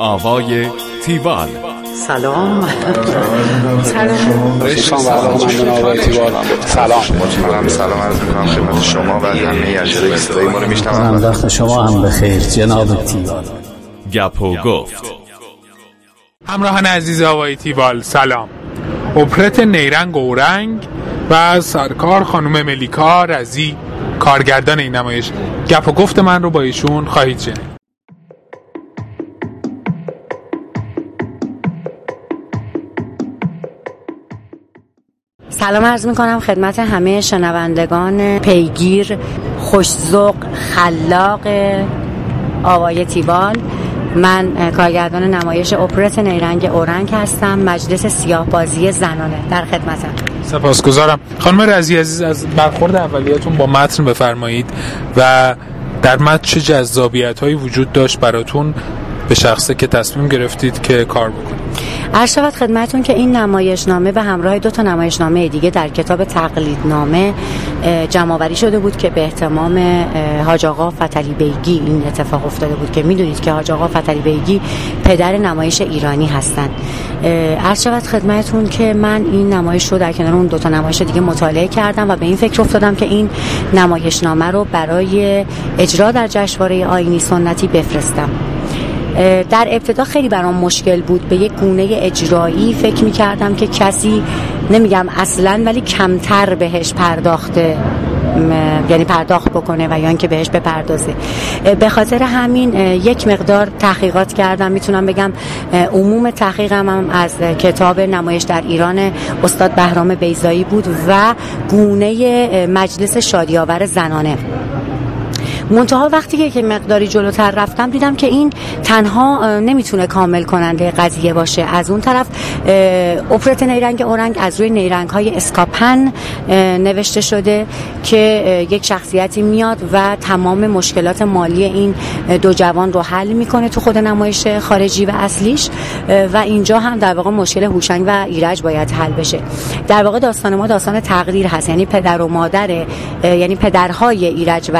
آوای تیوال. سلام. سلام عرض می‌کنم خدمت شما و همه اجرای صدای ما رو میشنوم. وقت شما هم بخیر جناب تیوال. گپ و گفت. همراهان عزیز آوای تیوال سلام. اپرت نیرنگ و اورنگ و سرکار خانم ملیکا رضی کارگردان این نمایش، گپ و گفت من رو با ایشون خواهید شنید. سلام عرض میکنم خدمت همه شنوندگان پیگیر، خوش‌ذوق، خلاق آوای تیوال. من کارگردان نمایش اپرت نیرنگ اورنگ هستم. مجلس سیاه بازی زنانه در خدمتم. سپاسگزارم. خانم رضی عزیز، از برخورد اولیه‌تون با متن بفرمایید و در متن چه جذابیت‌هایی وجود داشت براتون به شخصه که تصمیم گرفتید که کار بکنید؟ عرض شود خدمتون که این نمایشنامه به همراه 2 نمایشنامه دیگه در کتاب تقلیدنامه جمع‌آوری شده بود که به اهتمام حاج آقا فتحعلی بیگی این اتفاق افتاده بود که میدونید که حاج آقا فتحعلی بیگی پدر نمایش ایرانی هستند. عرض شود خدمتون که من این نمایش رو در کنار اون 2 نمایش دیگه مطالعه کردم و به این فکر افتادم که این نمایشنامه رو برای اجرا در جشنواره آیینی سنتی بفرستم. در ابتدا خیلی برام مشکل بود، به یک گونه اجرایی فکر می‌کردم که کسی، نمیگم اصلاً ولی کمتر بهش پرداخته، یعنی پرداخت بکنه و یا اینکه بهش بپردازه. به خاطر همین یک مقدار تحقیقات کردم. میتونم بگم عموم تحقیقم هم از کتاب نمایش در ایران استاد بهرام بیضایی بود و گونه مجلس شادی‌آور زنانه. منتها وقتی که مقداری جلوتر رفتم دیدم که این تنها نمیتونه کامل کننده قضیه باشه. از اون طرف اپرت نیرنگ اورنگ از روی نیرنگ‌های اسکاپن نوشته شده که یک شخصیتی میاد و تمام مشکلات مالی این 2 جوان رو حل میکنه تو خود نمایش خارجی و اصلیش، و اینجا هم در واقع مشکل هوشنگ و ایرج باید حل بشه. در واقع داستان ما داستان تقدیر هست، یعنی پدر و مادر، یعنی پدرهای ایرج و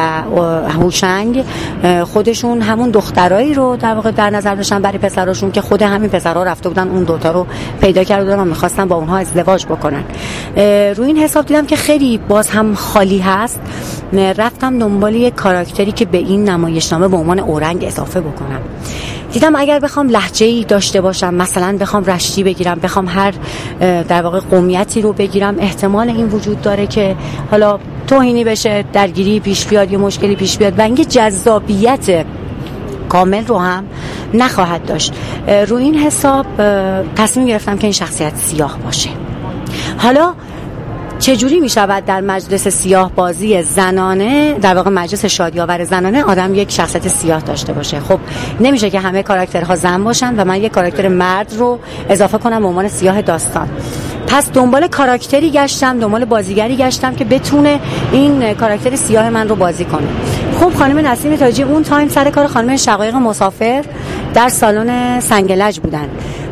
هوشنگ خودشون همون دخترایی رو در واقع در نظر داشتن برای پسراشون که خود همین پسرها رفته بودن اون 2 رو پیدا کرده بودن و می‌خواستن با اونها ازدواج بکنن. روی این حساب دیدم که خیلی باز هم خالی هست. رفتم دنبال یک کاراکتری که به این نمایشنامه به عنوان اورنگ اضافه بکنم. دیدم اگر بخوام لهجه‌ای داشته باشم، مثلا بخوام رشتی بگیرم، بخوام هر در واقع قومیتی رو بگیرم، احتمال این وجود داره که حالا توهینی بشه، درگیری پیش بیاد یا مشکلی پیش بیاد و اینکه جذابیت کامل رو هم نخواهد داشت. روی این حساب تصمیم گرفتم که این شخصیت سیاه باشه. حالا چجوری می شود در مجلس سیاه بازی زنانه، در واقع مجلس شادی‌آور زنانه، آدم یک شخصیت سیاه داشته باشه؟ خب نمیشه که همه کاراکترها زن باشن و من یک کاراکتر مرد رو اضافه کنم به عنوان سیاه داستان. پس دنبال کاراکتری گشتم، دنبال بازیگری گشتم که بتونه این کاراکتر سیاه من رو بازی کنه. خب خانم نسیم تاجی اون تایم سر کار خانم شقایق مسافر در سالن سنگلج بودن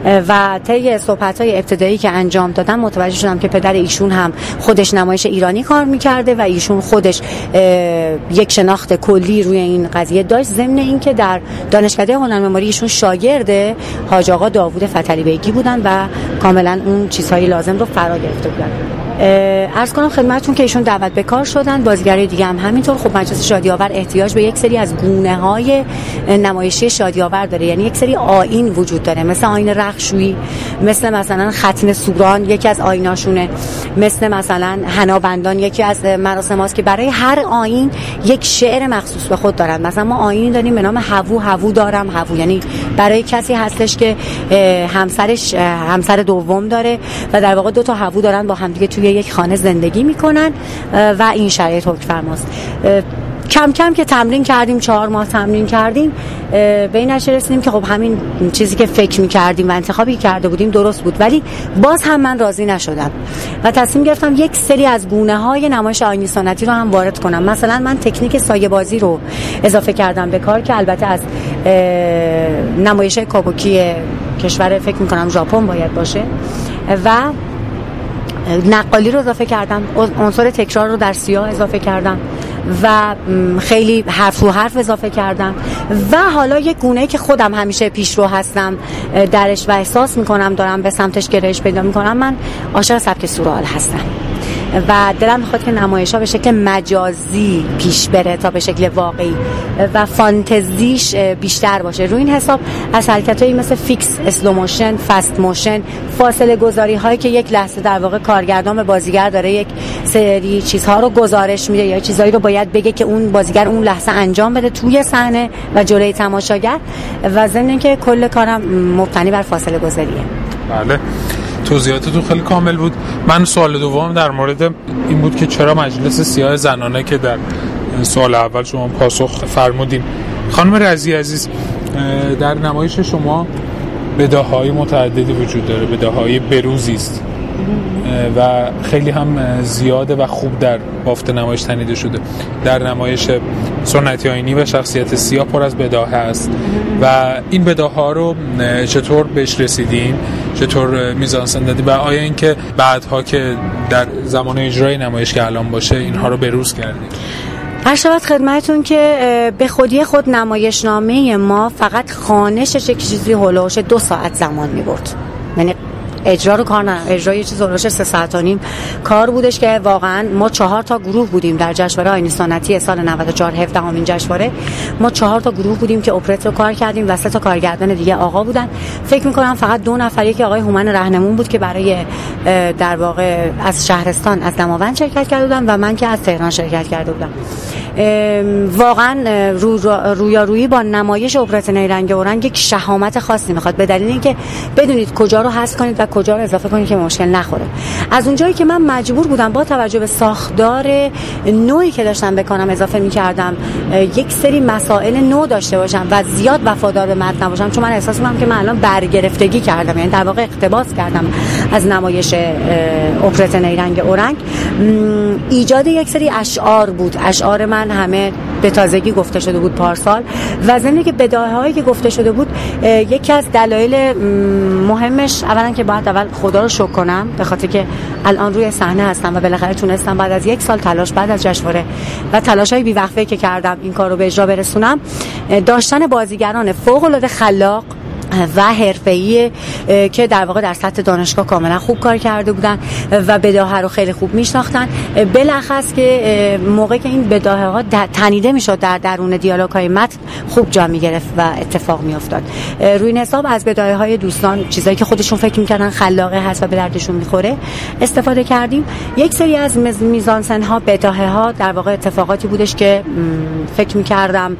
و طی صحبت‌های ابتدایی که انجام دادم متوجه شدم که پدر ایشون هم خودش نمایش ایرانی کار می‌کرده و ایشون خودش یک شناخت کلی روی این قضیه داشت، ضمن اینکه در دانشکده هنرمعماری ایشون شاگرد حاج آقا داوود فتحعلی بیگی بودن و کاملا اون چیزهای لازم رو فرا گرفته بودن. عرض کنم خدمتتون که ایشون دعوت به کار شدن، بازیگرای دیگه هم همینطور. خب مجلس شادی‌آور احتیاج به یک سری از گونه‌های نمایشی شادی‌آور داره، یعنی یک سری آیین وجود داره، مثل آیین رخشویی، مثلا ختن سوران یکی از آییناشونه، مثلا حنابندان یکی از مراسماست که برای هر آیین یک شعر مخصوص به خود دارن. مثلا ما آیینی داریم به نام هوو دارم هوو، یعنی برای کسی هستش که همسر دوم داره و در واقع 2 هوو دارن با هم دیگه توی یک خانه زندگی میکنن و این شرایط حکم فرماست. کم کم که تمرین کردیم، 4 ماه تمرین کردیم، به این نتیجه رسیدیم که خب همین چیزی که فکر می‌کردیم و انتخابی کرده بودیم درست بود، ولی باز هم من راضی نشدم و تصمیم گرفتم یک سری از گونه‌های نمایش آیینی سنتی رو هم وارد کنم. مثلا من تکنیک سایه بازی رو اضافه کردم به کار که البته از نمایش کابوکی کشور فکر می‌کنم ژاپن باید باشه، و نقالی رو اضافه کردم، عنصر تکرار رو در سیاه اضافه کردم و خیلی حرف رو حرف اضافه کردم و حالا یک گونه‌ای که خودم همیشه پیشرو هستم درش و احساس میکنم دارم به سمتش گرایش پیدا میکنم. من عاشق سبک سورئال هستم و دلم میخواد که نمایش‌ها به شکل مجازی پیش بره تا به شکل واقعی و فانتزیش بیشتر باشه. روی این حساب از حرکتایی مثل فیکس، اسلو موشن، فست موشن، فاصله گذاری هایی که یک لحظه در واقع کارگردان به بازیگر داره یک سری چیزها رو گزارش میده یا چیزایی رو باید بگه که اون بازیگر اون لحظه انجام بده توی صحنه و جلوی تماشاگر و ضمن اینکه کل کارم مبتنی بر فاصله گذاریه. بله، توضیحاتتون خیلی کامل بود. من سوال دوم در مورد این بود که چرا مجلس سیاه زنانه که در سوال اول شما پاسخ فرمودین. خانم رضی عزیز، در نمایش شما بداهه‌های متعددی وجود داره، بداهه‌های بروزی است و خیلی هم زیاده و خوب در بافت نمایش تنیده شده. در نمایش سنتی آیینی و شخصیت سیاه پر از بداهه است و این بداهه رو چطور بهش رسیدین؟ چطور میزانسن دادی و آیا اینکه بعدها که در زمان اجرای نمایش که الان باشه اینها رو بروز کردید؟ عرض خدمتتون که به خودی خود نمایشنامه ما فقط خوانشش یک چیزی هولوش 2 ساعت زمان می‌برد. یعنی اجرا رو کار ندارم، اجرا یه چیز هولوش 3 ساعت و نیم کار بودش که واقعا ما 4 تا گروه بودیم در جشنواره آیینی سنتی سال 94 17مین جشنواره. ما 4 تا گروه بودیم که اپرت رو کار کردیم و 3 تا کارگردان دیگه آقا بودن. فکر می‌کنم فقط 2 نفر، یکی آقای هومن رهنمون بود که برای در واقع از شهرستان از دماوند شرکت کرده بودم و من که از تهران شرکت کرده بودم. واقعا رویارویی با نمایش اپرت نیرنگ اورنگ یک شهامت خاصی میخواد، به دلیل اینکه بدونید کجا رو حذف کنید و کجا رو اضافه کنید که مشکل نخوره. از اونجایی که من مجبور بودم با توجه به ساختار نوعی که داشتم بکنم اضافه میکردم یک سری مسائل نو داشته باشم و زیاد وفادار به متن نباشم، چون من احساس میکنم که من الان برگرفتگی کردم، یعنی در واقع اقتباس کردم از نمایش اپرت نیرنگ اورنگ. ایجاد یک سری اشعار بود. اشعار من همه به تازگی گفته شده بود پارسال و ضمن که بداهه‌هایی که گفته شده بود، یکی از دلایل مهمش اولا که باید اول خدا رو شکر کنم به خاطر که الان روی صحنه هستم و بالاخره تونستم بعد از 1 سال تلاش، بعد از جشنواره و تلاش‌های بی‌وقفه‌ای که کردم این کار رو به اجرا برسونم، داشتن بازیگران فوق‌العاده خلاق و حرفه‌ای که در واقع در سطح دانشگاه کاملا خوب کار کرده بودن و بداهه رو خیلی خوب میشناختن. بلخص که موقعی که این بداهه ها تنیده میشد در درون دیالوگ‌های متن خوب جا میگرفت و اتفاق میافتاد. روی این حساب از بداهه های دوستان، چیزایی که خودشون فکر میکردن خلاقه هست و به دردشون میخوره، استفاده کردیم. یک سری از میزانسن ها، بداهه ها در واقع اتفاقاتی بودش که فکر میکردم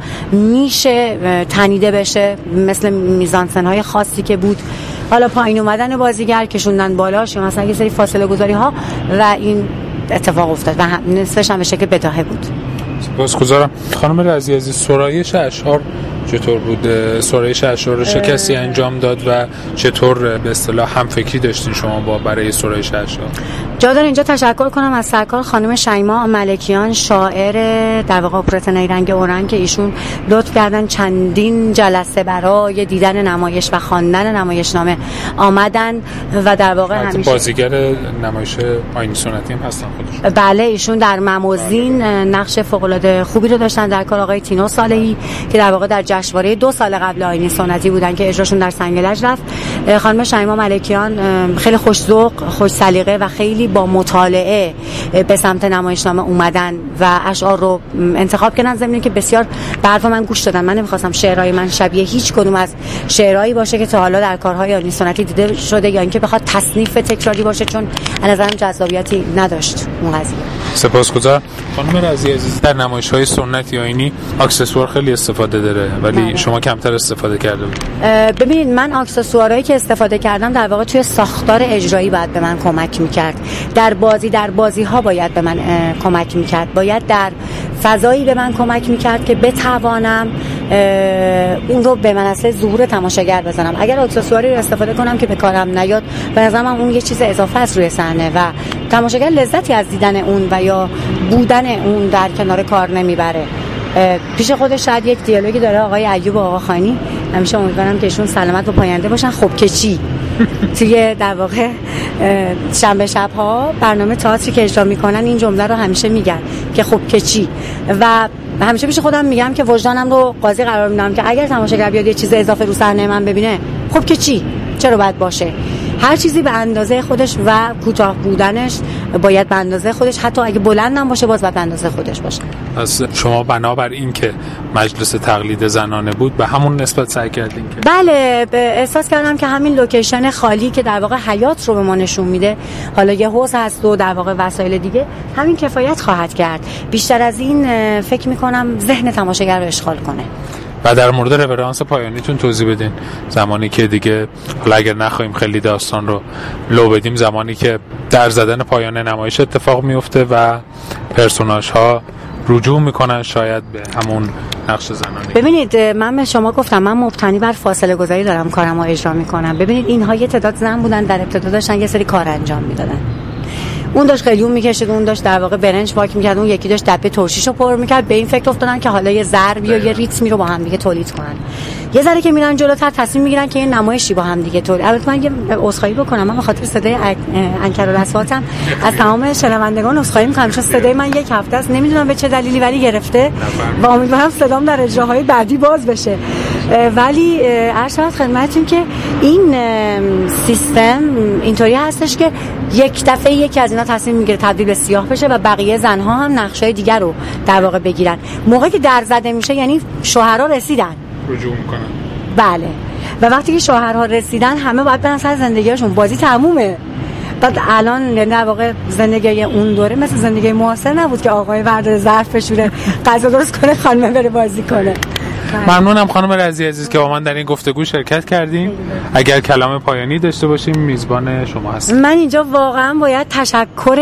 میشه تنیده بشه، مثل میزانسن های خاصی که بود، حالا پایین اومدن بازیگر کشوندن بالاش یا مثلا یه سری فاصله گذاری ها و این اتفاق افتاد و نصفش هم به شکل بداهه بود. سپاسگزارم. خانم رضی عزیز، سرایش اشعار چطور بود؟ سرایش اشعار رو چه کسی انجام داد و چطور به اصطلاح همفکری داشتین شما با برای سرایش اشعار؟ جا داره اینجا تشکر کنم از سرکار خانم شیما ملکیان، شاعر در واقع اپرت نیرنگ اورنگ، که ایشون لطف کردن چندین جلسه برای دیدن نمایش و خواندن نمایشنامه آمدن و در واقع همیشه بازیگر نمایش آیینی سنتی هم هستن خودشون. بله، ایشون در مموزین نقش فوق‌العاده خوبی رو داشتن در کار آقای تینو صالحی که در واقع در جشنواره 2 سال قبل آیینی سنتی بودن که اجراشون در سنگلج رفت. خانم شیما ملکیان خیلی خوش ذوق، خوش سلیقه و خیلی با مطالعه به سمت نمایشنامه اومدن و اشعار رو انتخاب کردن، ضمن که بسیار به حرف من گوش دادن. من نمیخواستم شعرهای من شبیه هیچ کدوم از شعرهایی باشه که تا حالا در کارهای آیینی سنتی دیده شده یا اینکه بخواد تصنیف تکراری باشه، چون از نظرم جذابیتی نداشت اون قضیه. سپاسگزارم. خانم رضی عزیز، در نمایش‌های سنتی آیینی اکسسوار خیلی استفاده داره ولی شما کمتر استفاده کرده بود. ببینید، من اکسسوارهایی که استفاده کردم در واقع توی ساختار اجرایی باید به من کمک می‌کرد. در بازی‌ها باید به من کمک می‌کرد. باید در فضایی به من کمک می‌کرد که بتوانم اون رو به منصه ظهور تماشاگر بزنم. اگر اکسسواری رو استفاده کنم که به کارم نیاد، به نظرم اون یه چیز اضافه است روی صحنه و تماشاگر لذتی از دیدن اون و یا بودن اون در کنار کار نمیبره. پیش خودش شاید یک دیالوگی داره آقای ایوب و آقا خانی، همیشه امیدوارم که ایشون سلامت و پاینده باشن. خب که چی؟ توی در واقع شنبه شب‌ها برنامه تئاتری که اجرا میکنن این جمله رو همیشه میگن که خب که چی، و همیشه پیش خودم میگم که وجدانم رو قاضی قرار میدم که اگر تماشاگر بیاد یه چیز اضافه رو صحنه من ببینه، خب که چی، چرا باید باشه؟ هر چیزی به اندازه خودش و کوتاه بودنش باید به اندازه خودش، حتی اگه بلندم باشه باز باید به اندازه خودش باشه. پس شما بنابر این که مجلس تقلید زنانه بود به همون نسبت سعی کردین که بله، احساس کردم که همین لوکیشن خالی که در واقع حیات رو به ما نشون میده، حالا یه حوض هست و در واقع وسایل دیگه، همین کفایت خواهد کرد. بیشتر از این فکر میکنم ذهن تماشاگر رو اشغال کنه. و در مورد رفرانس پایانیتون توضیح بدین، زمانی که دیگه حالا اگر نخواهیم خیلی داستان رو لو بدیم، زمانی که در زدن پایان نمایش اتفاق میفته و پرسوناژ ها رجوع میکنن شاید به همون نقش زنانی. ببینید من به شما گفتم من مبتنی بر فاصله گذاری دارم کارم رو اجرا میکنم. ببینید اینها یه تعداد زن بودن، در ابتدا داشتن یه سری کار انجام میدادن. اون داشت قلیون میکشید، اون داشت در واقع برنج واک میکرد، اون یکی داشت دبه ترشیشو پر میکرد. به این فکر افتادن که حالا یه ضربی و یه ریتمی رو با هم دیگه تولید کنن. یه ذره که میرن جلوتر تصمیم میگیرن که یه نمایشی با هم دیگه تولید. البته من یه عذرخواهی بکنم، من به خاطر صدای انکرالاصواتم از تمام شنوندگان عذرخواهی میکنم، چون صدای من یک هفته است نمیدونم به چه دلیلی ولی گرفته و امیدوارم صدام در اجراهای بعدی باز بشه. ولی عرض شود خدمتتون که این سیستم اینطوری هستش که یک دفعه یکی از اینا تصمیم میگیره تبدیل به سیاه بشه و بقیه زنها هم نقشای دیگر رو در واقع بگیرن. موقعی که در زده میشه یعنی شوهرها رسیدن، رجوع میکنن. بله، و وقتی که شوهرها رسیدن همه باید برن سر زندگیشون، بازی تمومه. بعد الان در واقع زندگی اون دوره مثل زندگی معاصر نبود که آقای بردار ظرف بشوره، غذا درست کنه، خانم بره بازی کنه. ممنونم خانم رضی عزیز که با من در این گفتگو شرکت کردیم. اگر کلام پایانی داشته باشیم میزبان شما هستم. من اینجا واقعا باید تشکر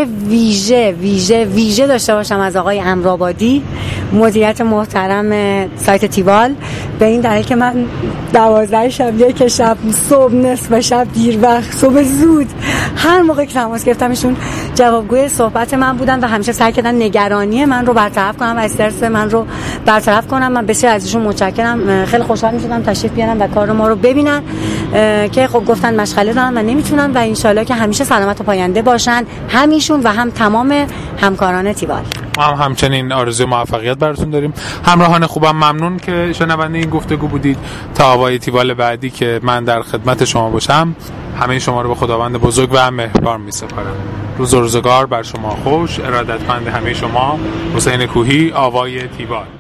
ویژه داشته باشم از آقای امرآبادی، مدیریت محترم سایت تیوال، به این دلیل که من 12 شب، یک شب، صبح، نصف شب، دیر وقت، صبح زود، هر موقع که تماس گرفتمشون جوابگوی صحبت من بودن و همیشه سعی کردن نگرانی من رو برطرف کنم و استرس من رو برطرف کنم. من بسیار ازشون متشکرم. خیلی خوشحال می‌شدم تشریف بیارن و کار ما رو ببینن که خب گفتن مشغله دارن و نمیتونن، و انشالله که همیشه سلامت و پاینده باشن، همیشون و هم تمام همکاران تیوال. ما هم همچنین آرزوی موفقیت براتون داریم. همراهان خوبم ممنون که شنونده این گفتگو بودید. تا آوای تیوال بعدی که من در خدمت شما باشم، همه شما رو به خداوند بزرگ و مهربان می‌سپارم. روز و روزگار بر شما خوش. ارادتمند همه شما، حسین کوهی، آوای تیوال.